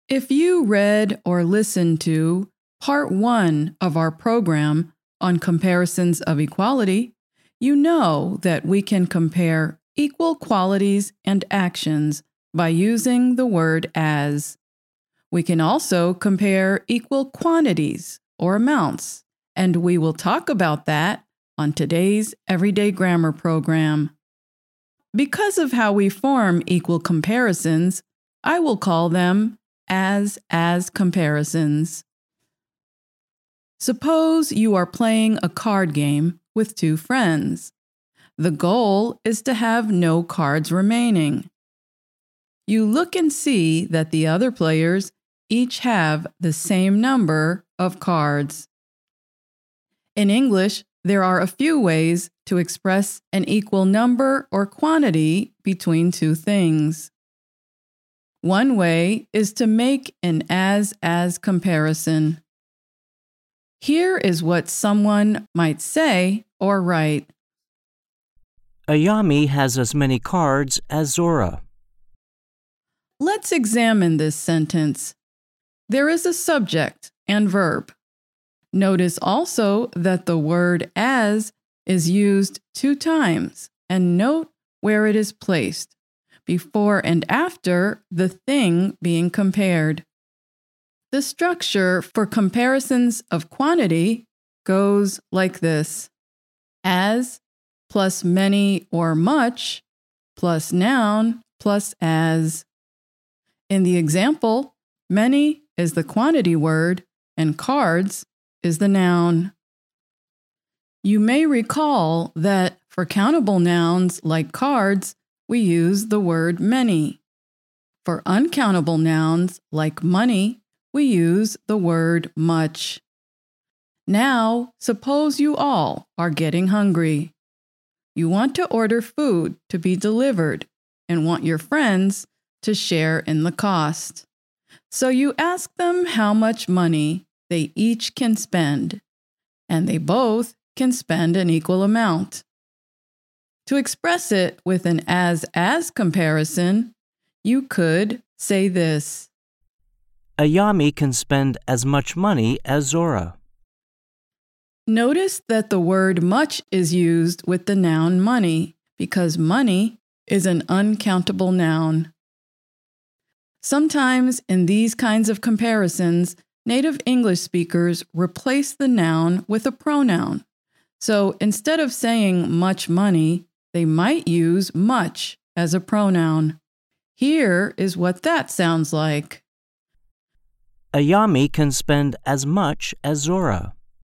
If you read or listened to part 1 of our program on comparisons of equality, you know that we can compare equal qualities and actions by using the word as. We can also compare equal quantities or amounts, and we will talk about that on today's Everyday Grammar program. Because of how we form equal comparisons, I will call them as comparisons. Suppose you are playing a card game with two friends. The goal is to have no cards remaining. You look and see that the other players each have the same number of cards. In English, there are a few ways to express an equal number or quantity between two things. One way is to make an as comparison. Here is what someone might say or write. Ayami has as many cards as Zora. Let's examine this sentence. There is a subject and verb. Notice also that the word as is used 2 times, and note where it is placed, before and after the thing being compared. The structure for comparisons of quantity goes like this: as plus many or much plus noun plus as. In the example, many is the quantity word and cards is the noun. You may recall that for countable nouns like cards, we use the word many. For uncountable nouns like money, we use the word much. Now, suppose you all are getting hungry. You want to order food to be delivered and want your friends to share in the cost. So you ask them how much money they each can spend, and they both can spend an equal amount. To express it with an as comparison, you could say this: Ayami can spend as much money as Zora. Notice that the word much is used with the noun money because money is an uncountable noun. Sometimes in these kinds of comparisons, native English speakers replace the noun with a pronoun. So instead of saying much money, they might use much as a pronoun. Here is what that sounds like. Ayami can spend as much as Zora.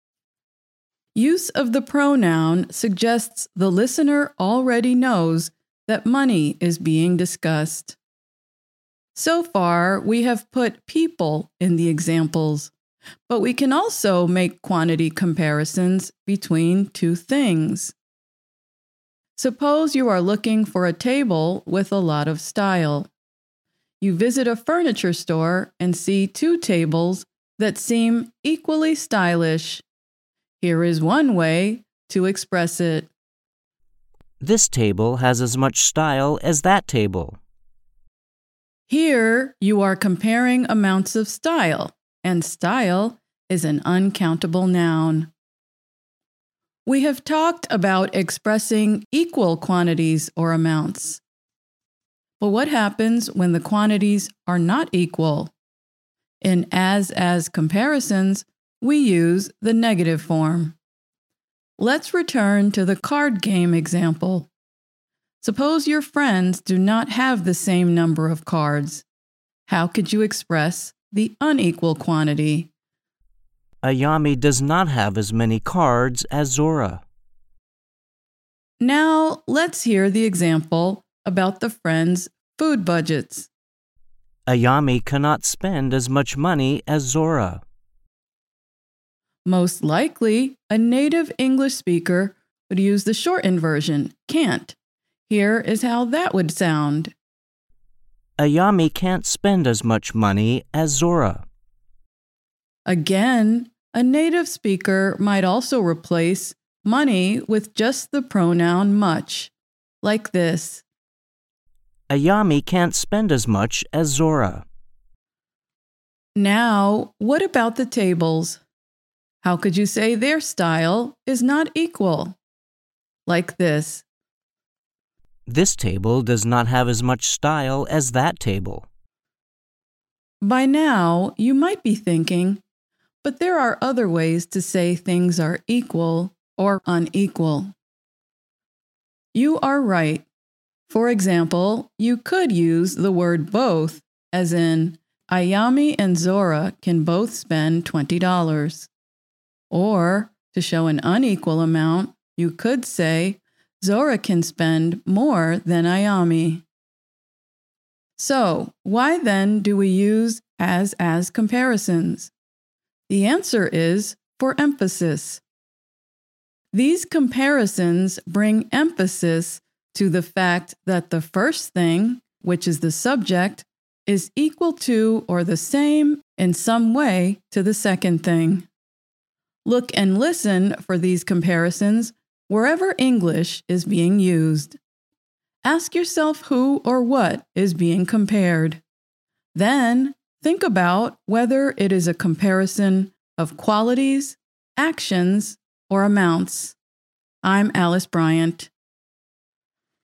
Use of the pronoun suggests the listener already knows that money is being discussed. So far, we have put people in the examples, but we can also make quantity comparisons between two things. Suppose you are looking for a table with a lot of style. You visit a furniture store and see 2 tables that seem equally stylish. Here is one way to express it. This table has as much style as that table. Here you are comparing amounts of style, and style is an uncountable noun. We have talked about expressing equal quantities or amounts. But what happens when the quantities are not equal? In as comparisons, we use the negative form. Let's return to the card game example. Suppose your friends do not have the same number of cards. How could you express the unequal quantity? Ayami does not have as many cards as Zora. Now, let's hear the example about the friends' food budgets. Ayami cannot spend as much money as Zora. Most likely, a native English speaker would use the shortened version, can't. Here is how that would sound. Ayami can't spend as much money as Zora. Again, a native speaker might also replace money with just the pronoun much, like this. Ayami can't spend as much as Zora. Now, what about the tables? How could you say their style is not equal? Like this. This table does not have as much style as that table. By now, you might be thinking, but there are other ways to say things are equal or unequal. You are right. For example, you could use the word both, as in, Ayami and Zora can both spend $20. Or, to show an unequal amount, you could say, Zora can spend more than Ayami. So, why then do we use as comparisons? The answer is for emphasis. These comparisons bring emphasis to the fact that the first thing, which is the subject, is equal to or the same in some way to the second thing. Look and listen for these comparisons wherever English is being used. Ask yourself who or what is being compared. Then, think about whether it is a comparison of qualities, actions, or amounts. I'm Alice Bryant.